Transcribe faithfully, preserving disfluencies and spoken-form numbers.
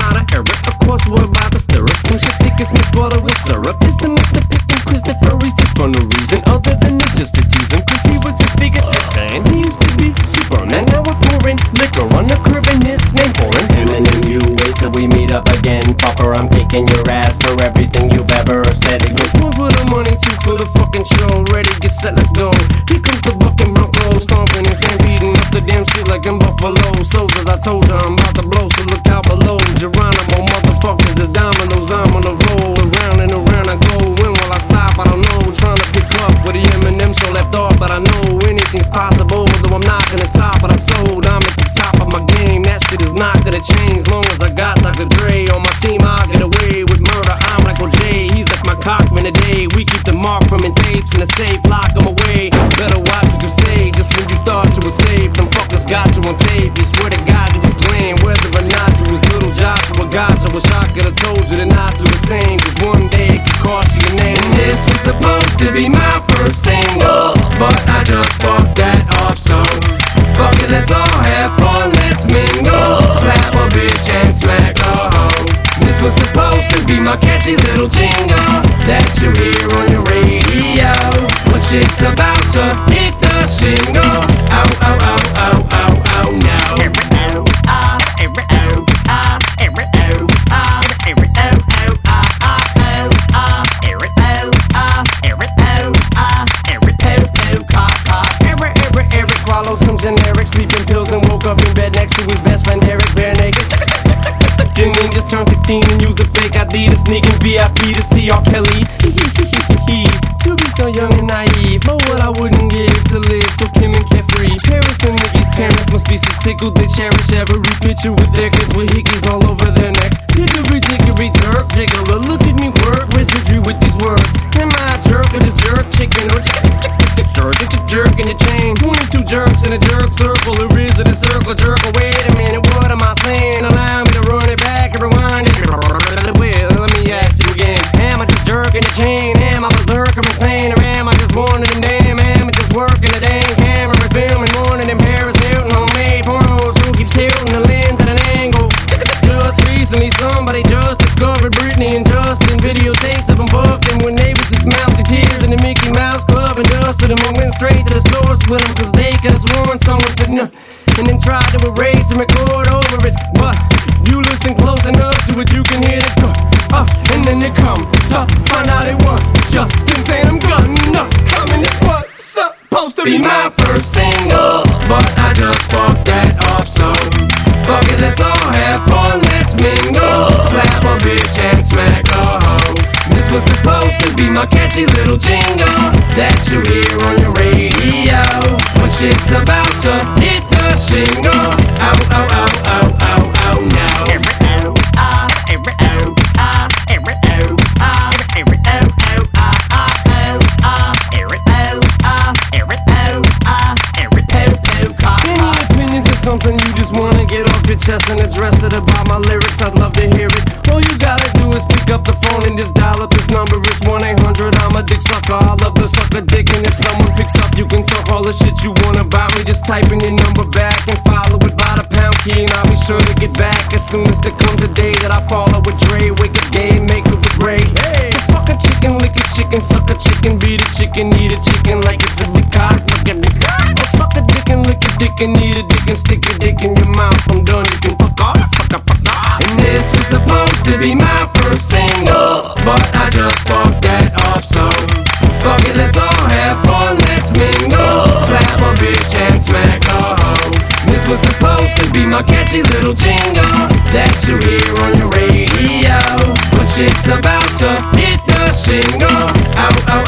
not a Eric. Of course we're about to stir up some shit thick as Miss Butter with syrup. Is the Mister Pickin' Christopher Reese just for no reason other than to just to tease him? Cause he was his biggest fan. He used to be Superman. Now we're pouring liquor on the curb and his name pouring. Eminem, you wait till we meet up again. Fucker, I'm kicking your ass for everything you've ever said. It goes one for the money, two for the fucking show. Ready, get set, let's go. Here comes the bucking Bronco, stomping and stampeding up the damn street like in Buffalo. Soldiers, I told you I'm about to blow, so look out below. Geronimo, motherfuckers is dominoes. I'm on the roll, around and around I go. When will I stop? I don't know. Trying to pick up where the Eminem show left off, but I know anything's possible. Though I'm not gonna top, but I sold. I'm at the top of my game. That shit is not gonna change. Long as I got Doctor Dre on my team, I'll get away with murder. I'm like O J. He's like my Cochran today. We keep the mark from in tapes in the safe, lock them away. Better watch what you say. Just when you thought you were safe, them fuckers got you on tape. You swear to God you was playing, whether or not you was little Joshua. Gosh, I wish I could've told you to not do the same. Cause one day it could cost you your name. And this was supposed to be my first single, but I just fucked that up, so fuck it, let's all have fun, let's mingle. Slap a bitch and smack a hoe. This was supposed to be my catchy little jingle that you hear on your radio when shit's about to hit the shingle. Ow, ow, ow, ow, ow, ow, now. Swallowed some generic sleeping pills and woke up in bed next to his best friend Eric, bare naked. Then he just turned sixteen and used a fake I D to sneak in V I P to see R. Kelly. To be so young and naive, oh what I wouldn't give to live so Kim and carefree. Paris and Nicky's parents must be so tickled they cherish every picture with their kids with hickeys all over their necks. Hickory dickory jerk, diggler, look at me work wizardry with these words. Am I a jerk or just jerk chicken or jerk? Get your jerk in your chain. twenty-two jerks in a jerk circle. Or is it a circle jerk? Oh, wait a minute, what am I saying? Allow me to run it back and rewind it. Well, let me ask you again. Am I just jerking the chain? Am I berserk or insane? Or am I just one of them damn? Am I just working the dang cameras filming one of them Paris Hilton homemade pornos? Who keeps tilting the lens at an angle? Just recently somebody just discovered Britney and Justin videotapes of them fucking when they was just mouth the tears in the Mickey Mouse Club and dusted them and went straight to the source with them cause they just won. Someone said no and then tried to erase and record over it, but if you listen close enough to it you can hear it go up uh, and then it come to find out it was Justin saying I'm gonna come and it's what's supposed to be my first single, but I just fucked that up, so fuck it, let's all have fun, let's mingle. Slap a bitch and smack a hoe. This was supposed to be my catchy little jingle that you hear on your radio when shit's about to hit the shingle. Ow, ow, ow, ow, ow, ow, now. Something you just wanna get off your chest and address it about my lyrics, I'd love to hear it. All you gotta do is pick up the phone and just dial up this number. It's one eight hundred, I'm a dick sucker. I love to suck a dick, and if someone picks up, you can talk all the shit you want about me. Just type in your number back and follow it by the pound key, and I'll be sure to get back as soon as there comes a day that I follow with Dre. Wake up gay, make it with Ray. Hey. So fuck a chicken, lick a chicken, suck a chicken, beat a chicken, eat a chicken like it's a big cock. Look at the cock. Oh, suck a dick and lick a dick and eat a dick and stick your dick in your mouth. I'm done, you can fuck off, fuck up, fuck off. And this was supposed to be my first single, but I just fucked that up, so fuck it, let's all have fun, let's mingle. Slap a bitch and smack a hoe. This was supposed to be my catchy little jingle that you hear on your radio when shit's about to hit the shingle. Ow, ow.